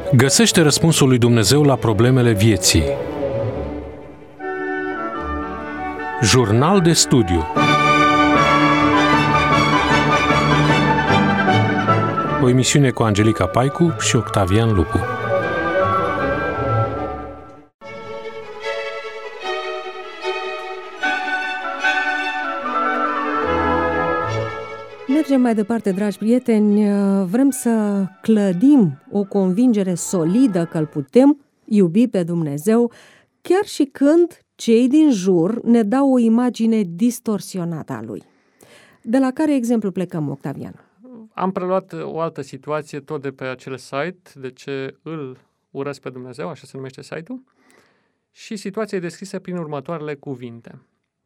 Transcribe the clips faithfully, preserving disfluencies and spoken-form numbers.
Găsește răspunsul lui Dumnezeu la problemele vieții. Jurnal de studiu. O emisiune cu Angelica Paicu și Octavian Lupu. Mergem mai departe, dragi prieteni. Vrem să clădim o convingere solidă că îl putem iubi pe Dumnezeu, chiar și când cei din jur ne dau o imagine distorsionată a Lui. De la care exemplu plecăm, Octavian? Am preluat o altă situație tot de pe acel site, de ce îl urăsc pe Dumnezeu, așa se numește site-ul, și situația e descrisă prin următoarele cuvinte.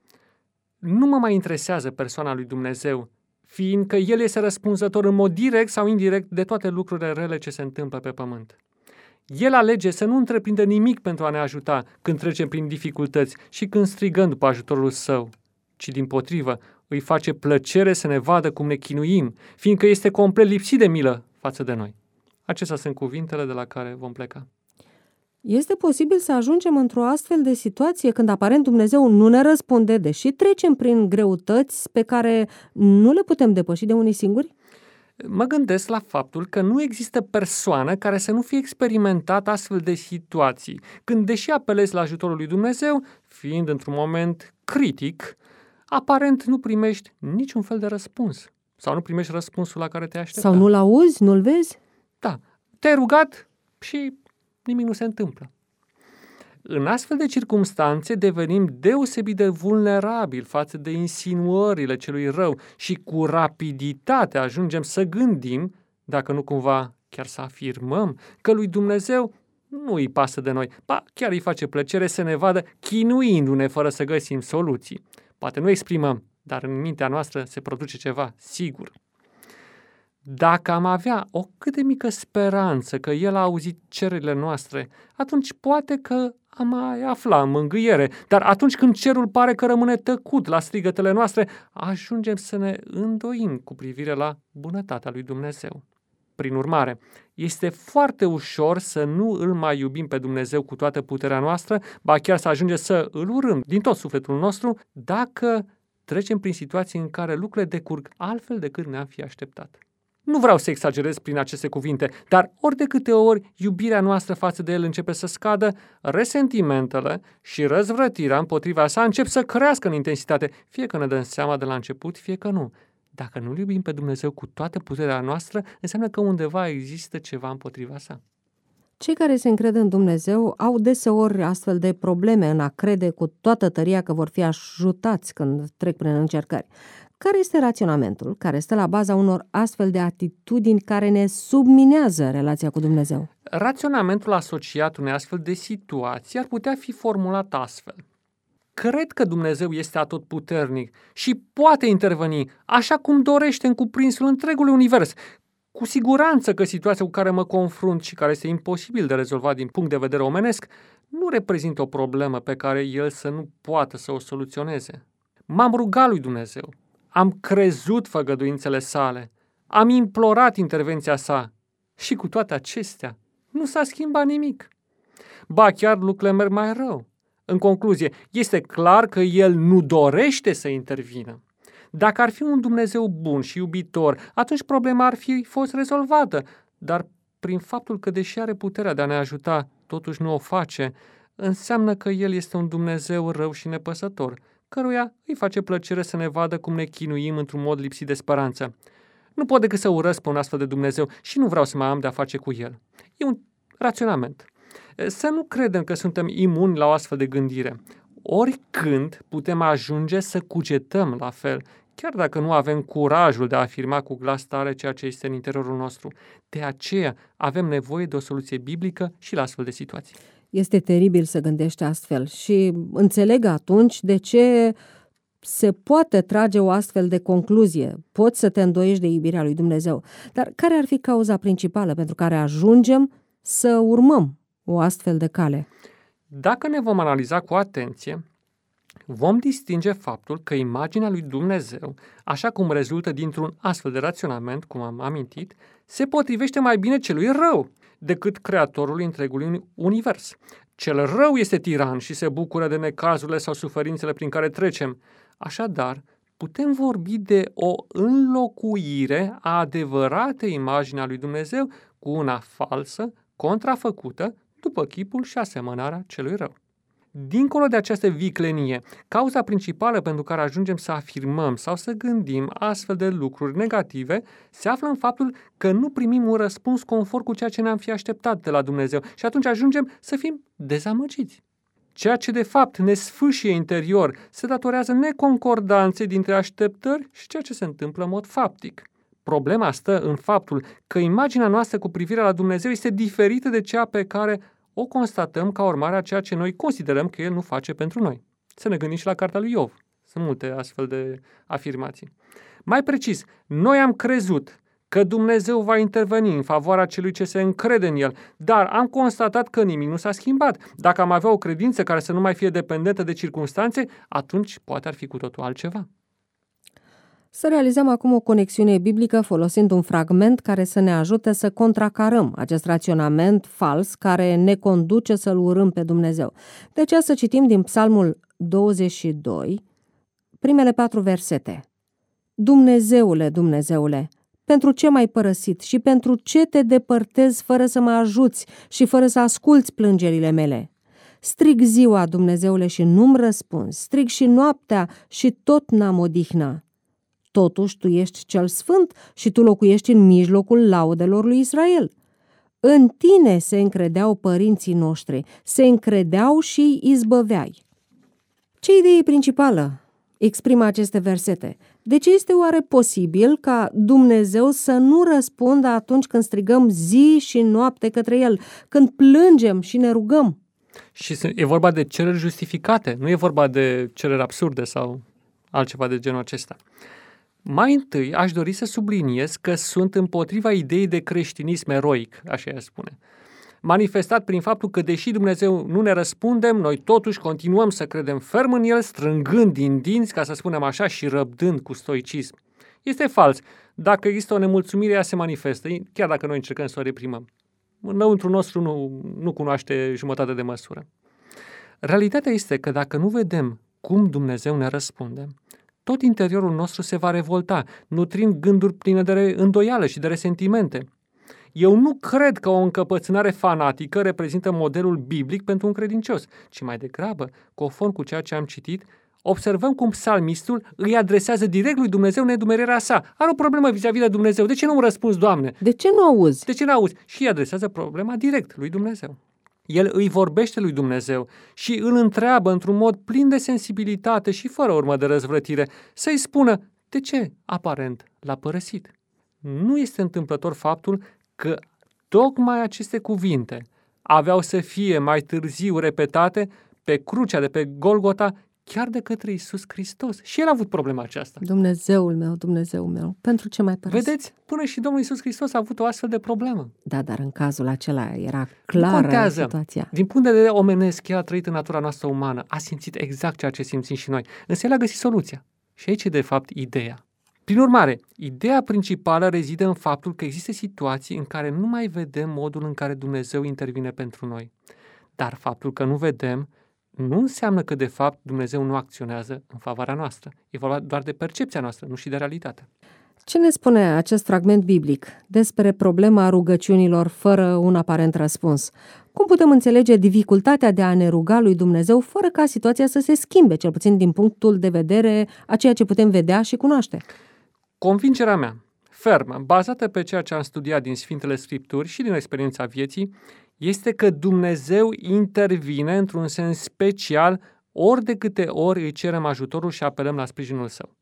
Nu mă mai interesează persoana lui Dumnezeu, fiindcă El este răspunzător în mod direct sau indirect de toate lucrurile rele ce se întâmplă pe pământ. El alege să nu întreprindă nimic pentru a ne ajuta când trecem prin dificultăți și când strigăm după ajutorul Său, ci dimpotrivă îi face plăcere să ne vadă cum ne chinuim, fiindcă este complet lipsit de milă față de noi. Acestea sunt cuvintele de la care vom pleca. Este posibil să ajungem într-o astfel de situație când aparent Dumnezeu nu ne răspunde, deși trecem prin greutăți pe care nu le putem depăși de unii singuri? Mă gândesc la faptul că nu există persoană care să nu fie experimentat astfel de situații, când, deși apelezi la ajutorul lui Dumnezeu, fiind într-un moment critic, aparent nu primești niciun fel de răspuns. Sau nu primești răspunsul la care te-ai aștepta. Sau nu-l auzi, nu-l vezi? Da. Te-ai rugat și nimic nu se întâmplă. În astfel de circumstanțe devenim deosebit de vulnerabili față de insinuările celui rău și cu rapiditate ajungem să gândim, dacă nu cumva chiar să afirmăm, că lui Dumnezeu nu îi pasă de noi, ba chiar îi face plăcere să ne vadă chinuindu-ne fără să găsim soluții. Poate nu exprimăm, dar în mintea noastră se produce ceva, sigur. Dacă am avea o cât de mică speranță că El a auzit cererile noastre, atunci poate că am mai afla mângâiere, dar atunci când cerul pare că rămâne tăcut la strigătele noastre, ajungem să ne îndoim cu privire la bunătatea lui Dumnezeu. Prin urmare, este foarte ușor să nu îl mai iubim pe Dumnezeu cu toată puterea noastră, ba chiar să ajungem să îl urâm din tot sufletul nostru, dacă trecem prin situații în care lucrurile decurg altfel decât ne-am fi așteptat. Nu vreau să exagerez prin aceste cuvinte, dar ori de câte ori iubirea noastră față de El începe să scadă, resentimentele și răzvrătirea împotriva sa încep să crească în intensitate, fie că ne dăm seama de la început, fie că nu. Dacă nu-L iubim pe Dumnezeu cu toată puterea noastră, înseamnă că undeva există ceva împotriva sa. Cei care se încred în Dumnezeu au deseori astfel de probleme în a crede cu toată tăria că vor fi ajutați când trec prin încercări. Care este raționamentul care stă la baza unor astfel de atitudini care ne subminează relația cu Dumnezeu? Raționamentul asociat unei astfel de situații ar putea fi formulat astfel. Cred că Dumnezeu este atotputernic și poate interveni așa cum dorește în cuprinsul întregului univers. Cu siguranță că situația cu care mă confrunt și care este imposibil de rezolvat din punct de vedere omenesc nu reprezintă o problemă pe care El să nu poată să o soluționeze. M-am rugat lui Dumnezeu. Am crezut făgăduințele sale, am implorat intervenția sa și cu toate acestea nu s-a schimbat nimic. Ba chiar lucrurile merg mai rău. În concluzie, este clar că El nu dorește să intervină. Dacă ar fi un Dumnezeu bun și iubitor, atunci problema ar fi fost rezolvată, dar prin faptul că deși are puterea de a ne ajuta, totuși nu o face, înseamnă că El este un Dumnezeu rău și nepăsător, căruia îi face plăcere să ne vadă cum ne chinuim într-un mod lipsit de speranță. Nu pot decât să urăsc pe un astfel de Dumnezeu și nu vreau să mai am de-a face cu El. E un raționament. Să nu credem că suntem imuni la o astfel de gândire. Oricând putem ajunge să cugetăm la fel, chiar dacă nu avem curajul de a afirma cu glas tare ceea ce este în interiorul nostru. De aceea avem nevoie de o soluție biblică și la astfel de situații. Este teribil să gândești astfel și înțeleg atunci de ce se poate trage o astfel de concluzie. Poți să te îndoiești de iubirea lui Dumnezeu. Dar care ar fi cauza principală pentru care ajungem să urmăm o astfel de cale? Dacă ne vom analiza cu atenție, vom distinge faptul că imaginea lui Dumnezeu, așa cum rezultă dintr-un astfel de raționament, cum am amintit, se potrivește mai bine celui rău. decât creatorului întregului univers. Cel rău este tiran și se bucură de necazurile sau suferințele prin care trecem. Așadar, putem vorbi de o înlocuire a adevăratei imagini a lui Dumnezeu cu una falsă, contrafăcută, după chipul și asemănarea celui rău. Dincolo de această viclenie, cauza principală pentru care ajungem să afirmăm sau să gândim astfel de lucruri negative se află în faptul că nu primim un răspuns conform cu ceea ce ne-am fi așteptat de la Dumnezeu și atunci ajungem să fim dezamăgiți. Ceea ce de fapt ne sfâșie interior se datorează neconcordanței dintre așteptări și ceea ce se întâmplă în mod faptic. Problema stă în faptul că imaginea noastră cu privire la Dumnezeu este diferită de cea pe care o constatăm ca urmare a ceea ce noi considerăm că El nu face pentru noi. Să ne gândim și la cartea lui Iov. Sunt multe astfel de afirmații. Mai precis, noi am crezut că Dumnezeu va interveni în favoarea celui ce se încrede în El, dar am constatat că nimic nu s-a schimbat. Dacă am avea o credință care să nu mai fie dependentă de circumstanțe, atunci poate ar fi cu totul altceva. Să realizăm acum o conexiune biblică folosind un fragment care să ne ajute să contracarăm acest raționament fals care ne conduce să-L urâm pe Dumnezeu. De aceea să citim din Psalmul douăzeci și doi, primele patru versete. Dumnezeule, Dumnezeule, pentru ce m-ai părăsit și pentru ce te depărtezi fără să mă ajuți și fără să asculți plângerile mele? Strig ziua, Dumnezeule, și nu-mi răspunzi, strig și noaptea și tot n-am odihnă. Totuși, tu ești cel sfânt și tu locuiești în mijlocul laudelor lui Israel. În tine se încredeau părinții noștri, se încredeau și îi izbăveai. Ce idee principală exprimă aceste versete? De ce este oare posibil ca Dumnezeu să nu răspundă atunci când strigăm zi și noapte către El, când plângem și ne rugăm? Și e vorba de cereri justificate, nu e vorba de cereri absurde sau altceva de genul acesta. Mai întâi aș dori să subliniez că sunt împotriva ideii de creștinism eroic, așa ea spune, manifestat prin faptul că deși Dumnezeu nu ne răspundem, noi totuși continuăm să credem ferm în El, strângând din dinți, ca să spunem așa, și răbdând cu stoicism. Este fals. Dacă există o nemulțumire, ea se manifestă, chiar dacă noi încercăm să o reprimăm. Înăuntru nostru nu, nu cunoaște jumătate de măsură. Realitatea este că dacă nu vedem cum Dumnezeu ne răspunde, tot interiorul nostru se va revolta, nutrind gânduri pline de îndoială și de resentimente. Eu nu cred că o încăpățânare fanatică reprezintă modelul biblic pentru un credincios, ci mai degrabă, conform cu ceea ce am citit, observăm cum psalmistul îi adresează direct lui Dumnezeu nedumerirea sa. Are o problemă vis-a-vis de Dumnezeu. De ce nu-mi răspunzi, Doamne? De ce nu auzi? De ce nu auzi? Și îi adresează problema direct lui Dumnezeu. El îi vorbește lui Dumnezeu și îl întreabă într-un mod plin de sensibilitate și fără urmă de răzvrătire să-i spună de ce, aparent, l-a părăsit. Nu este întâmplător faptul că tocmai aceste cuvinte aveau să fie mai târziu repetate pe crucea de pe Golgota chiar de către Iisus Hristos. Și el a avut problema aceasta. Dumnezeul meu, Dumnezeul meu, pentru ce mai părăsit? Vedeți? Până și Domnul Iisus Hristos a avut o astfel de problemă. Da, dar în cazul acela era clară situația. Din punct de vedere omenesc, el a trăit în natura noastră umană, a simțit exact ceea ce simțim și noi, însă el a găsit soluția. Și aici e de fapt ideea. Prin urmare, ideea principală rezidă în faptul că există situații în care nu mai vedem modul în care Dumnezeu intervine pentru noi. Dar faptul că nu vedem nu înseamnă că, de fapt, Dumnezeu nu acționează în favoarea noastră. E vorba doar de percepția noastră, nu și de realitate. Ce ne spune acest fragment biblic despre problema rugăciunilor fără un aparent răspuns? Cum putem înțelege dificultatea de a ne ruga lui Dumnezeu fără ca situația să se schimbe, cel puțin din punctul de vedere a ceea ce putem vedea și cunoaște? Convingerea mea, fermă, bazată pe ceea ce am studiat din Sfintele Scripturi și din experiența vieții, este că Dumnezeu intervine într-un sens special ori de câte ori îi cerem ajutorul și apelăm la sprijinul Său.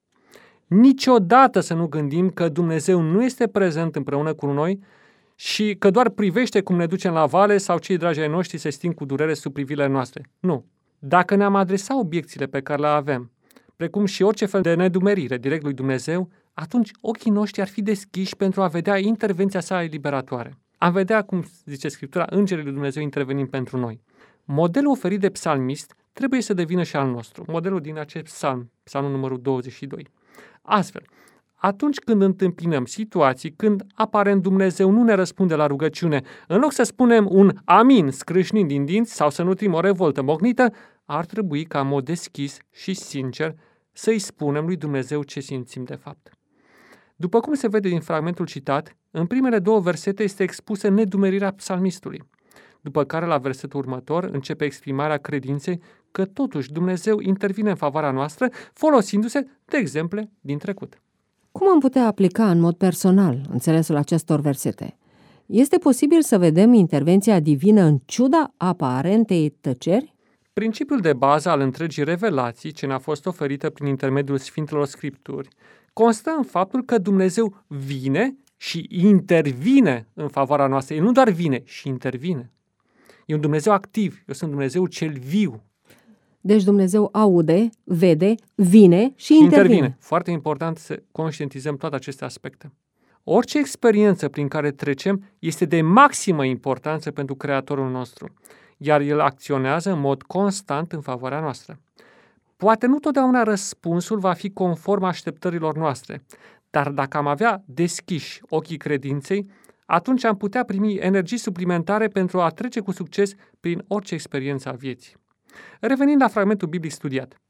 Niciodată să nu gândim că Dumnezeu nu este prezent împreună cu noi și că doar privește cum ne ducem la vale sau cei dragi ai noștri se sting cu durere sub privirile noastre. Nu. Dacă ne-am adresat obiecțiile pe care le avem, precum și orice fel de nedumerire direct lui Dumnezeu, atunci ochii noștri ar fi deschiși pentru a vedea intervenția sa eliberatoare. Am vedea, cum zice Scriptura, îngerii lui Dumnezeu intervenind pentru noi. Modelul oferit de psalmist trebuie să devină și al nostru. Modelul din acest psalm, psalmul numărul douăzeci și doi. Astfel, atunci când întâmpinăm situații, când aparent Dumnezeu nu ne răspunde la rugăciune, în loc să spunem un amin scrâșnind din dinți sau să nutrim o revoltă mocnită, ar trebui ca în mod deschis și sincer să-i spunem lui Dumnezeu ce simțim de fapt. După cum se vede din fragmentul citat, în primele două versete este expusă nedumerirea psalmistului, după care la versetul următor începe exprimarea credinței că totuși Dumnezeu intervine în favoarea noastră folosindu-se de exemple din trecut. Cum am putea aplica în mod personal înțelesul acestor versete? Este posibil să vedem intervenția divină în ciuda aparentei tăceri? Principiul de bază al întregii revelații ce ne-a fost oferită prin intermediul Sfintelor Scripturi constă în faptul că Dumnezeu vine și intervine în favoarea noastră. El nu doar vine, și intervine. E un Dumnezeu activ, eu sunt Dumnezeu cel viu. Deci Dumnezeu aude, vede, vine și intervine. intervine. Foarte important să conștientizăm toate aceste aspecte. Orice experiență prin care trecem este de maximă importanță pentru Creatorul nostru, iar El acționează în mod constant în favoarea noastră. Poate nu totdeauna răspunsul va fi conform așteptărilor noastre, dar dacă am avea deschiși ochii credinței, atunci am putea primi energii suplimentare pentru a trece cu succes prin orice experiență a vieții. Revenind la fragmentul biblic studiat,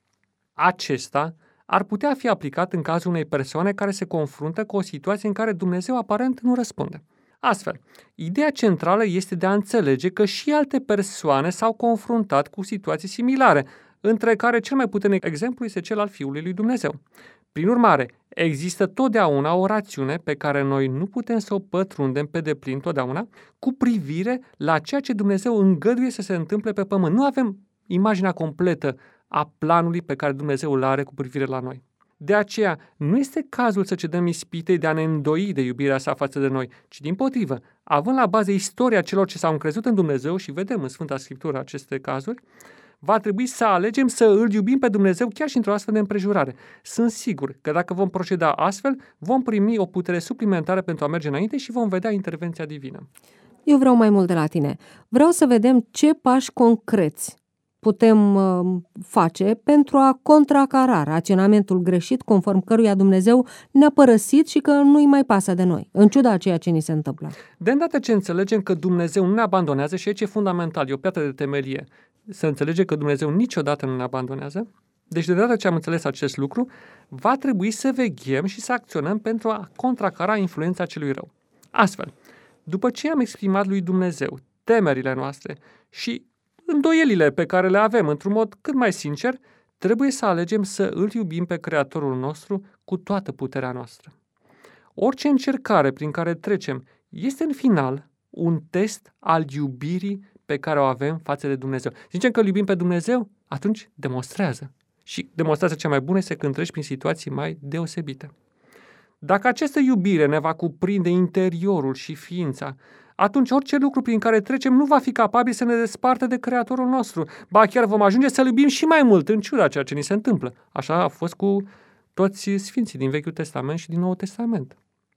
acesta ar putea fi aplicat în cazul unei persoane care se confruntă cu o situație în care Dumnezeu aparent nu răspunde. Astfel, ideea centrală este de a înțelege că și alte persoane s-au confruntat cu situații similare, între care cel mai puternic exemplu este cel al Fiului lui Dumnezeu. Prin urmare, există totdeauna o rațiune pe care noi nu putem să o pătrundem pe deplin totdeauna cu privire la ceea ce Dumnezeu îngăduie să se întâmple pe pământ. Nu avem imaginea completă a planului pe care Dumnezeu îl are cu privire la noi. De aceea, nu este cazul să cedăm ispitei de a ne îndoi de iubirea sa față de noi, ci dimpotrivă, având la bază istoria celor ce s-au încrezut în Dumnezeu și vedem în Sfânta Scriptură aceste cazuri, va trebui să alegem să îl iubim pe Dumnezeu chiar și într-o astfel de împrejurare. Sunt sigur că dacă vom proceda astfel, vom primi o putere suplimentară pentru a merge înainte și vom vedea intervenția divină. Eu vreau mai mult de la tine. Vreau să vedem ce pași concreți putem uh, face pentru a contracara raționamentul greșit conform căruia Dumnezeu ne-a părăsit și că nu-i mai pasă de noi, în ciuda a ceea ce ni se întâmplă. De îndată ce înțelegem că Dumnezeu nu ne abandonează, și aici e fundamental, e o piatră de temelie, să înțelege că Dumnezeu niciodată nu ne abandonează, deci de data ce am înțeles acest lucru, va trebui să veghem și să acționăm pentru a contracara influența celui rău. Astfel, după ce am exprimat lui Dumnezeu temerile noastre și îndoielile pe care le avem într-un mod cât mai sincer, trebuie să alegem să îl iubim pe Creatorul nostru cu toată puterea noastră. Orice încercare prin care trecem este în final un test al iubirii pe care o avem față de Dumnezeu. Zicem că îl iubim pe Dumnezeu, atunci demonstrează. Și demonstrează cea mai bună este când treci prin situații mai deosebite. Dacă această iubire ne va cuprinde interiorul și ființa, atunci orice lucru prin care trecem nu va fi capabil să ne despartă de Creatorul nostru. Ba chiar vom ajunge să-L iubim și mai mult, în ciuda ceea ce ni se întâmplă. Așa a fost cu toți sfinții din Vechiul Testament și din Noul Testament.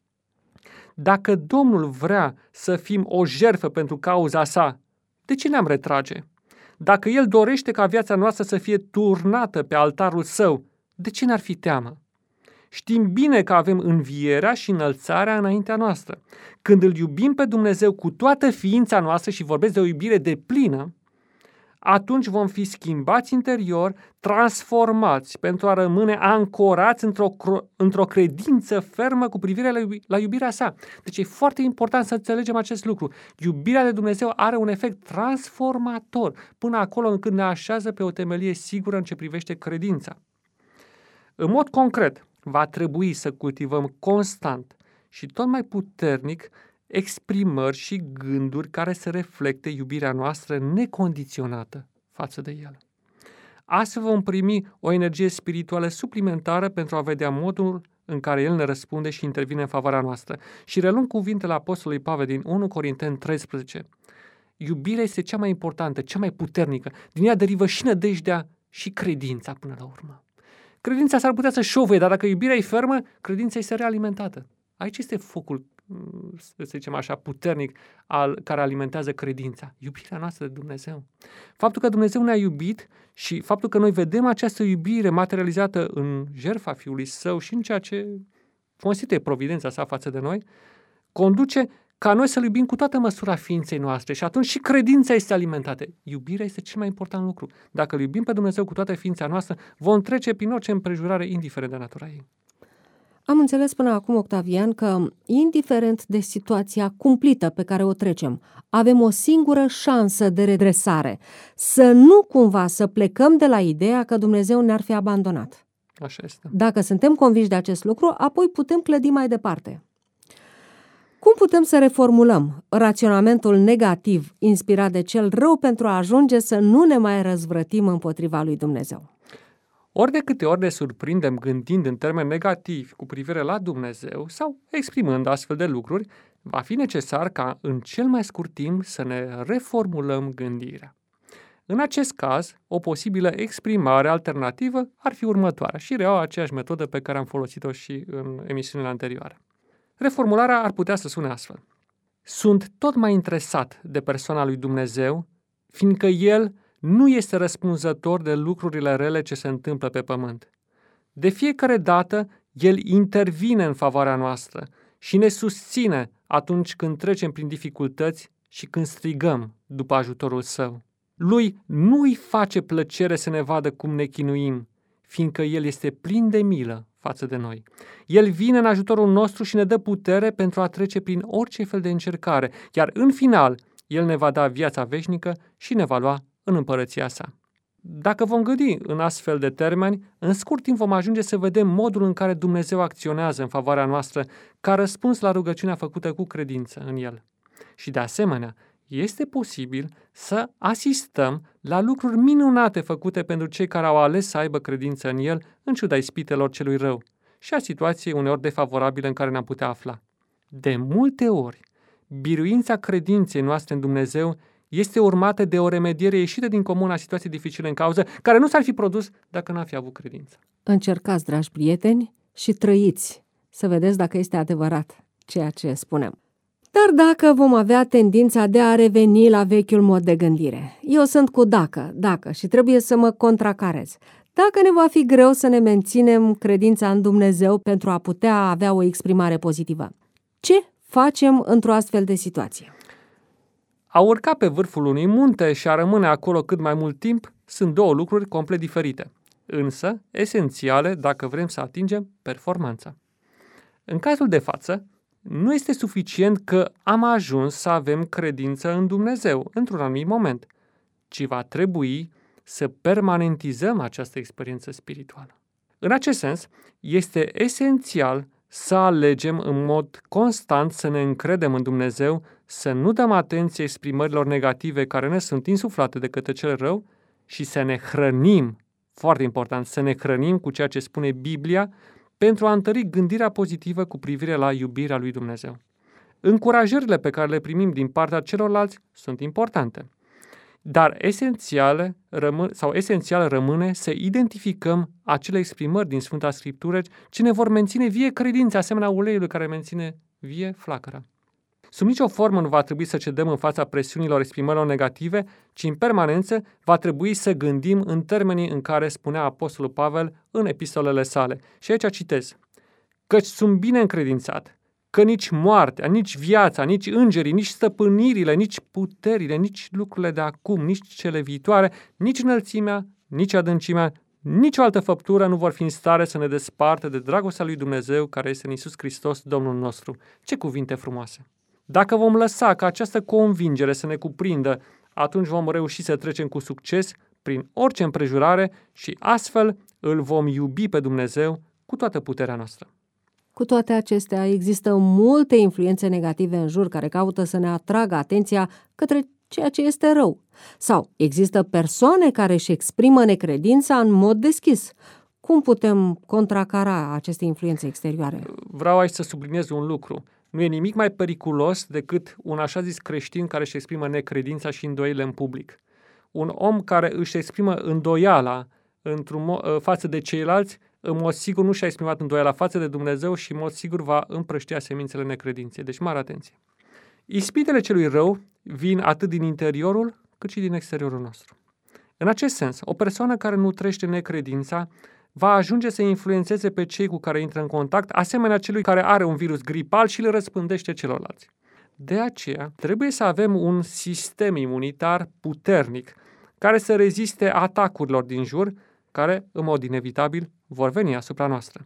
Dacă Domnul vrea să fim o jertfă pentru cauza sa, de ce ne-am retrage? Dacă El dorește ca viața noastră să fie turnată pe altarul Său, de ce ne-ar fi teamă? Știm bine că avem învierea și înălțarea înaintea noastră. Când îl iubim pe Dumnezeu cu toată ființa noastră și vorbesc de o iubire deplină, atunci vom fi schimbați interior, transformați pentru a rămâne ancorați într-o, într-o credință fermă cu privire la, iubi, la iubirea sa. Deci e foarte important să înțelegem acest lucru. Iubirea de Dumnezeu are un efect transformator până acolo încât ne așează pe o temelie sigură în ce privește credința. În mod concret, va trebui să cultivăm constant și tot mai puternic exprimări și gânduri care să reflecte iubirea noastră necondiționată față de El. Astfel vom primi o energie spirituală suplimentară pentru a vedea modul în care El ne răspunde și intervine în favoarea noastră. Și reluăm cuvintele Apostolului Pavel din unu Corinteni treisprezece. Iubirea este cea mai importantă, cea mai puternică. Din ea derivă și nădejdea și credința până la urmă. Credința s-ar putea să șovăie, dar dacă iubirea e fermă, credința este realimentată. Aici este focul, să zicem așa, puternic al, care alimentează credința. Iubirea noastră de Dumnezeu. Faptul că Dumnezeu ne-a iubit și faptul că noi vedem această iubire materializată în jertfa Fiului Său și în ceea ce constituie providența sa față de noi, conduce ca noi să-L iubim cu toată măsura ființei noastre și atunci și credința este alimentată. Iubirea este cel mai important lucru. Dacă Îl iubim pe Dumnezeu cu toată ființa noastră, vom trece prin orice împrejurare, indiferent de natura ei. Am înțeles până acum, Octavian, că, indiferent de situația cumplită pe care o trecem, avem o singură șansă de redresare, să nu cumva să plecăm de la ideea că Dumnezeu ne-ar fi abandonat. Așa este. Dacă suntem convinși de acest lucru, apoi putem clădi mai departe. Cum putem să reformulăm raționamentul negativ inspirat de cel rău pentru a ajunge să nu ne mai răzvrătim împotriva lui Dumnezeu? Ori de câte ori ne surprindem gândind în termeni negativi cu privire la Dumnezeu sau exprimând astfel de lucruri, va fi necesar ca în cel mai scurt timp să ne reformulăm gândirea. În acest caz, o posibilă exprimare alternativă ar fi următoarea și reiau aceeași metodă pe care am folosit-o și în emisiunile anterioare. Reformularea ar putea să sune astfel. Sunt tot mai interesat de persoana lui Dumnezeu, fiindcă El nu este răspunzător de lucrurile rele ce se întâmplă pe pământ. De fiecare dată, El intervine în favoarea noastră și ne susține atunci când trecem prin dificultăți și când strigăm după ajutorul Său. Lui nu îi face plăcere să ne vadă cum ne chinuim, fiindcă El este plin de milă față de noi. El vine în ajutorul nostru și ne dă putere pentru a trece prin orice fel de încercare, iar în final, El ne va da viața veșnică și ne va lua în împărăția sa. Dacă vom gândi în astfel de termeni, în scurt timp vom ajunge să vedem modul în care Dumnezeu acționează în favoarea noastră ca răspuns la rugăciunea făcută cu credință în El. Și de asemenea, este posibil să asistăm la lucruri minunate făcute pentru cei care au ales să aibă credință în El, în ciuda ispitelor celui rău și a situației uneori defavorabile în care ne-am putea afla. De multe ori, biruința credinței noastre în Dumnezeu este urmată de o remediere ieșită din comun a situației dificile în cauză, care nu s-ar fi produs dacă n-am fi avut credință. Încercați, dragi prieteni, și trăiți să vedeți dacă este adevărat ceea ce spunem. Dar dacă vom avea tendința de a reveni la vechiul mod de gândire, eu sunt cu dacă, dacă și trebuie să mă contracarez. Dacă ne va fi greu să ne menținem credința în Dumnezeu pentru a putea avea o exprimare pozitivă, ce facem într-o astfel de situație? A urca pe vârful unui munte și a rămâne acolo cât mai mult timp sunt două lucruri complet diferite, însă esențiale dacă vrem să atingem performanța. În cazul de față, nu este suficient că am ajuns să avem credință în Dumnezeu într-un anumit moment, ci va trebui să permanentizăm această experiență spirituală. În acest sens, este esențial să alegem în mod constant să ne încredem în Dumnezeu, să nu dăm atenție exprimărilor negative care ne sunt insuflate de către cel rău și să ne hrănim, foarte important, să ne hrănim cu ceea ce spune Biblia pentru a întări gândirea pozitivă cu privire la iubirea lui Dumnezeu. Încurajările pe care le primim din partea celorlalți sunt importante, dar esențiale rămân, sau esențial rămâne să identificăm acele exprimări din Sfânta Scriptură ce ne vor menține vie credința, asemenea uleiului care menține vie flacăra. Sub nicio formă nu va trebui să cedăm în fața presiunilor exprimărilor negative, ci în permanență va trebui să gândim în termenii în care spunea Apostolul Pavel în epistolele sale. Și aici citez: căci sunt bine încredințat că nici moartea, nici viața, nici îngerii, nici stăpânirile, nici puterile, nici lucrurile de acum, nici cele viitoare, nici înălțimea, nici adâncimea, nici o altă făptură nu vor fi în stare să ne despartă de dragostea lui Dumnezeu care este în Iisus Hristos, Domnul nostru. Ce cuvinte frumoase! Dacă vom lăsa ca această convingere să ne cuprindă, atunci vom reuși să trecem cu succes prin orice împrejurare și astfel îl vom iubi pe Dumnezeu cu toată puterea noastră. Cu toate acestea, există multe influențe negative în jur care caută să ne atragă atenția către ceea ce este rău. Sau există persoane care își exprimă necredința în mod deschis. Cum putem contracara aceste influențe exterioare? Vreau aici să subliniez un lucru. Nu e nimic mai periculos decât un așa zis creștin care își exprimă necredința și îndoielile în public. Un om care își exprimă îndoiala într-un mo- față de ceilalți, în mod sigur nu și-a exprimat îndoiala față de Dumnezeu și în mod sigur va împrăștia semințele necredinței. Deci mare atenție. Ispitele celui rău vin atât din interiorul cât și din exteriorul nostru. În acest sens, o persoană care nu trăiește necredința va ajunge să influențeze pe cei cu care intră în contact, asemenea celui care are un virus gripal și le răspândește celorlalți. De aceea, trebuie să avem un sistem imunitar puternic, care să reziste atacurilor din jur, care, în mod inevitabil, vor veni asupra noastră.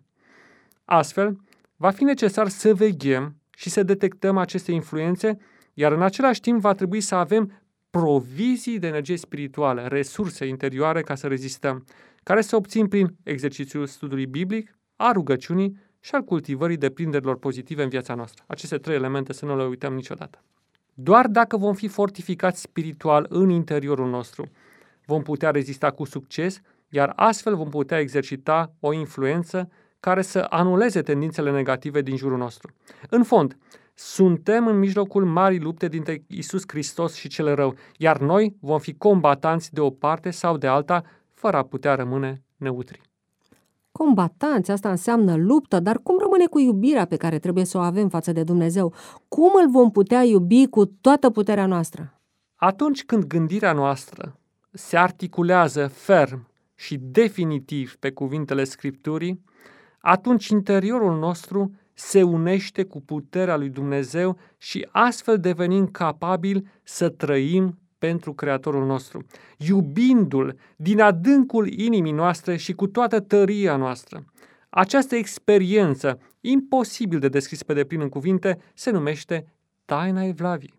Astfel, va fi necesar să veghem și să detectăm aceste influențe, iar în același timp va trebui să avem provizii de energie spirituală, resurse interioare ca să rezistăm, care se obțin prin exercițiul studiului biblic, a rugăciunii și al cultivării deprinderilor pozitive în viața noastră. Aceste trei elemente să nu le uităm niciodată. Doar dacă vom fi fortificați spiritual în interiorul nostru, vom putea rezista cu succes, iar astfel vom putea exercita o influență care să anuleze tendințele negative din jurul nostru. În fond, suntem în mijlocul marii lupte dintre Iisus Hristos și cel rău, iar noi vom fi combatanți de o parte sau de alta, fără a putea rămâne neutri. Combatanți, asta înseamnă luptă, dar cum rămâne cu iubirea pe care trebuie să o avem față de Dumnezeu? Cum îl vom putea iubi cu toată puterea noastră? Atunci când gândirea noastră se articulează ferm și definitiv pe cuvintele Scripturii, atunci interiorul nostru se unește cu puterea lui Dumnezeu și astfel devenim capabili să trăim pentru Creatorul nostru, iubindu-L din adâncul inimii noastre și cu toată tăria noastră. Această experiență, imposibil de descris pe deplin în cuvinte, se numește taina evlaviei.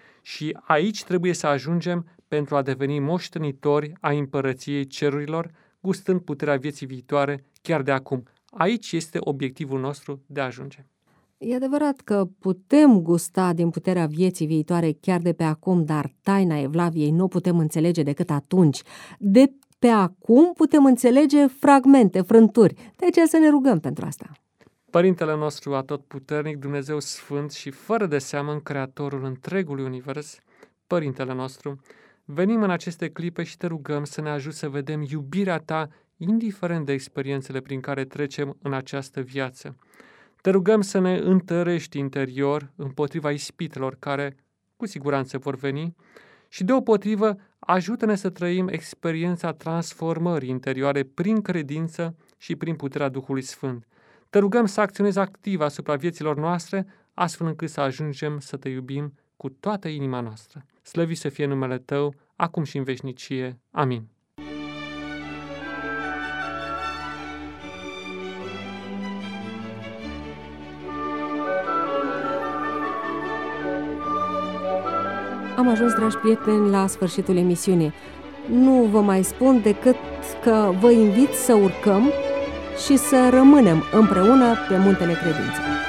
Și aici trebuie să ajungem pentru a deveni moștenitori a împărăției cerurilor, gustând puterea vieții viitoare chiar de acum. Aici este obiectivul nostru de a ajunge. E adevărat că putem gusta din puterea vieții viitoare chiar de pe acum, dar taina evlaviei nu o putem înțelege decât atunci. De pe acum putem înțelege fragmente, frânturi. De aceea să ne rugăm pentru asta. Părintele nostru atotputernic, Dumnezeu Sfânt și fără de seamă în Creatorul întregului univers, Părintele nostru, venim în aceste clipe și te rugăm să ne ajuți să vedem iubirea ta, indiferent de experiențele prin care trecem în această viață. Te rugăm să ne întărești interior împotriva ispitelor care cu siguranță vor veni și deopotrivă ajută-ne să trăim experiența transformării interioare prin credință și prin puterea Duhului Sfânt. Te rugăm să acționezi activ asupra vieților noastre, astfel încât să ajungem să te iubim cu toată inima noastră. Slăvit să fie numele Tău, acum și în veșnicie. Amin. Am ajuns, dragi prieteni, la sfârșitul emisiunii. Nu vă mai spun decât că vă invit să urcăm și să rămânem împreună pe muntele credinței.